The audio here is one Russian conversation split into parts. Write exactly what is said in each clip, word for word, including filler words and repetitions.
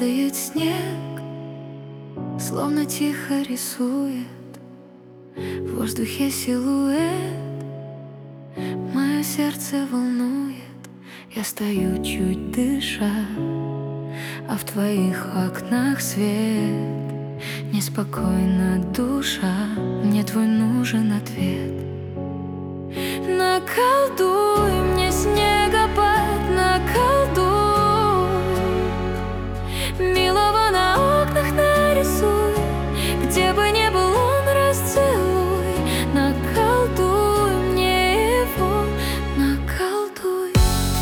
Падает снег, словно тихо рисует в воздухе силуэт. Мое сердце волнует, я стою чуть дыша, а в твоих окнах свет. Неспокойна душа, мне твой нужен ответ. Наколдуй мне снегопад, наколдуй, милого на окнах нарисуй, где бы ни был он, расцелуй. Наколдуй мне его, наколдуй.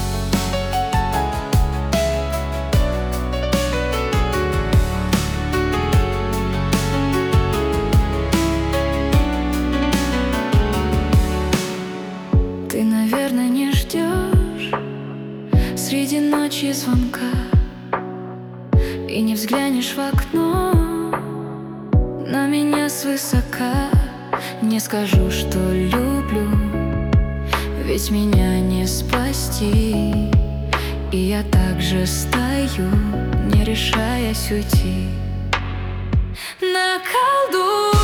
Ты, наверное, не ждешь среди ночи звонка и не взглянешь в окно на меня свысока. Не скажу, что люблю, ведь меня не спасти, и я также стою, не решаясь уйти. Наколдуй